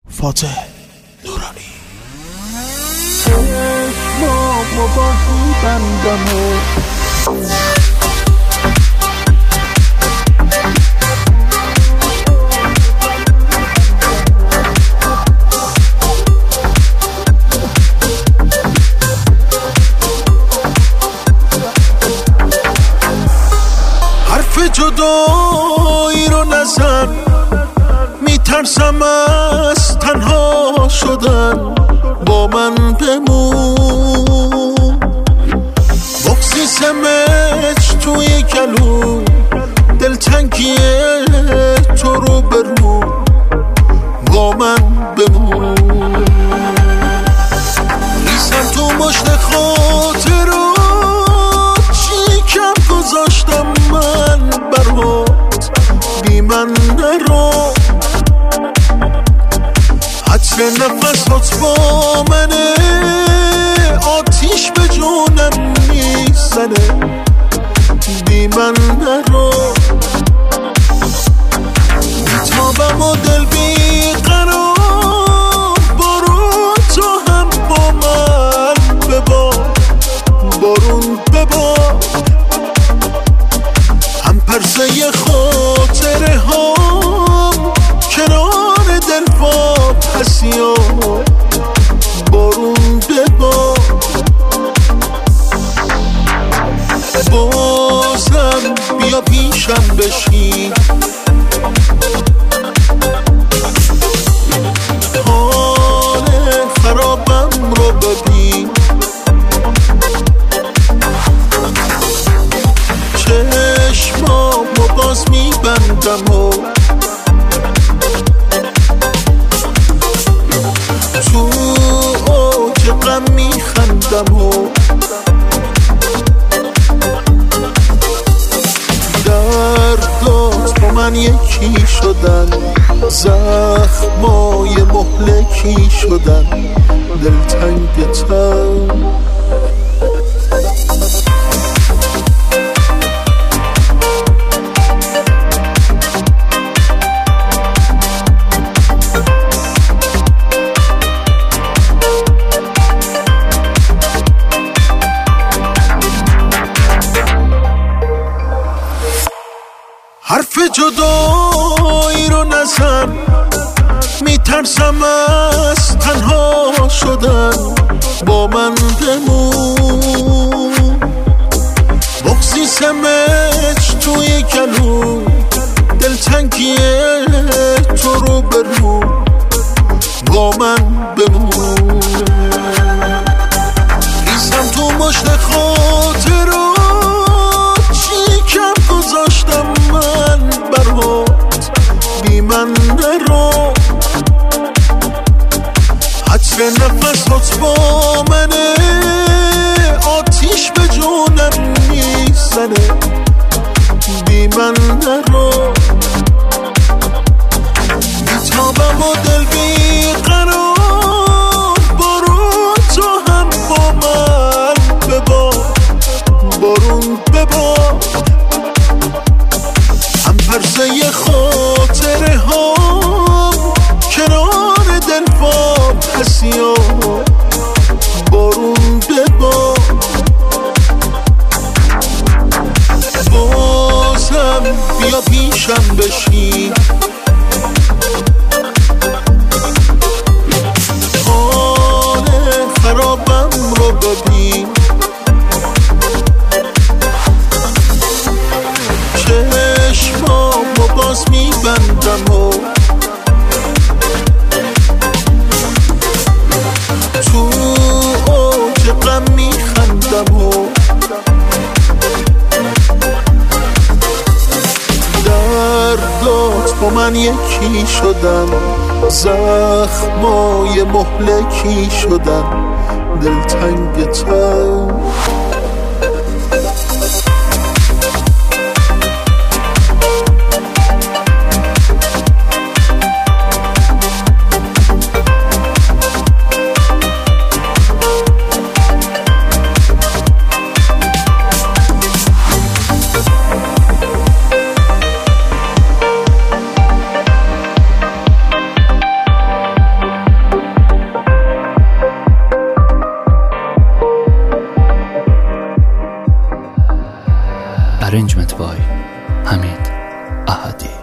فاتح نورانی. ما بازی بندم حرف جدایی رو نزن، میترسم از تنها شدن، با من بمون. بغضی سمج توی گلو، دلتنگی تو رو برو، با من بمون. ریزم تو مشت خاطرات، چی کم گذاشتم من برات، بی من نرو. عطر نفسات با منه، آتیش به جونم میزنه، بی من نرو. میتابم و دل بی قرار، برو تو هم با من ببار، بارون ببار. هم پرسه خاطره هم کنار دل با پسیا، بارون ببار. بازم بیا پیشم بشین، حال خرابم رو ببین. چشمامو باز میبندم و تو اوج غم میخندم و دردات با من یکی شدن، زخمای مهلکی شدن، دلتنگتم. حرف جدایی رو نزن، میترسم از تنها شدن، با من بمون. بغضی سمج توی گلو، دلتنگی تو رو برو، با من بمون. ریزم تو مشت خاطرات، چی کم گذاشتم من برات، بی من نرو. عطر نفسات با منه، آتیش به جونم میزنه، بی من نرو. میتابم و دل بی قرار، برو تو هم با من ببار، بارون ببار. هم پرسه خاطره هم کنار دل با پسیا، بارون ببار. بازم بیا پیشم بشین، حال خرابم رو ببین. چشمامو باز میبندم و تو اوج غم میخندم و دردات با من یکی شدن، زخمای مهلکی شدن، دلتنگتم. Arrangement by حمید احدی.